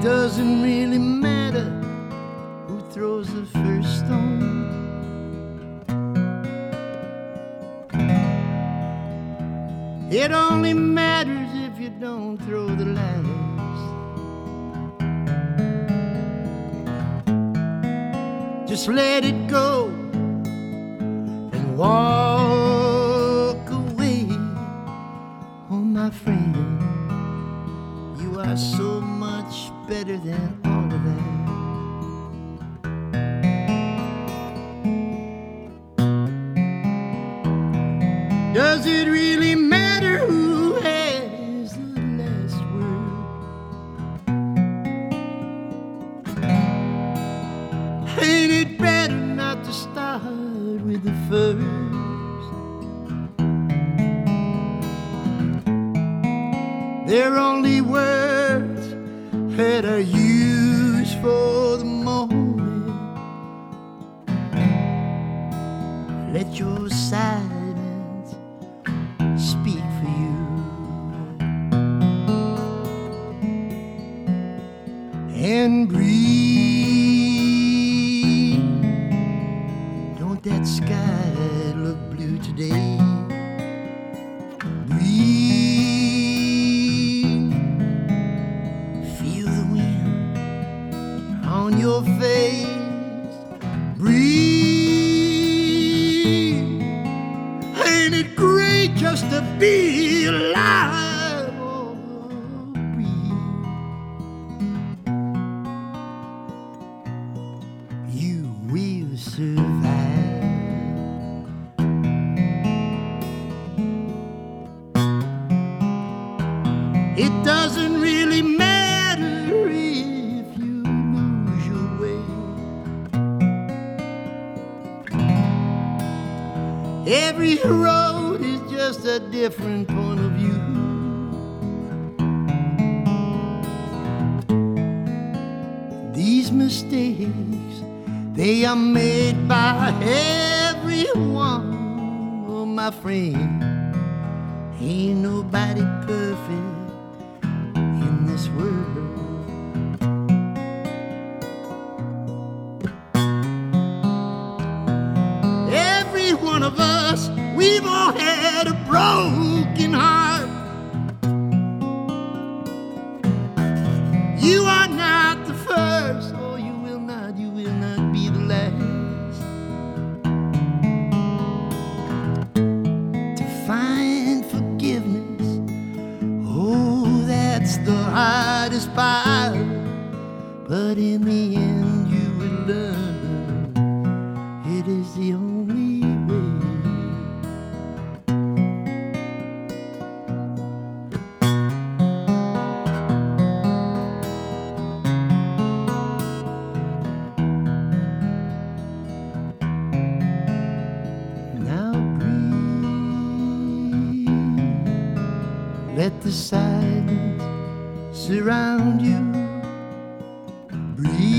doesn't really matter who throws the first stone. It only matters if you don't throw the last. Just let it go and walk away. Oh, my friend, you are so much better than all of that. Does it really matter who has the last word? Ain't it better not to start with the first? They're only words that are used for the moment. Let your silence speak for you. And breathe. Don't that sky look blue today? Breathe. Feel the wind on your face. Breathe. Ain't it great just to be alive? Oh, breathe. You will survive. It doesn't really matter if you lose your way. Every road is just a different point of view. These mistakes, they are made by everyone. Oh, my friend, ain't nobody perfect in this world. Every one of us, we've all had a broken heart. You are not the first, or you will not be the last. To find forgiveness, oh, that's the hardest part. But in the end, you will learn it is the only way. Now breathe. Let the silence surround you. Breathe.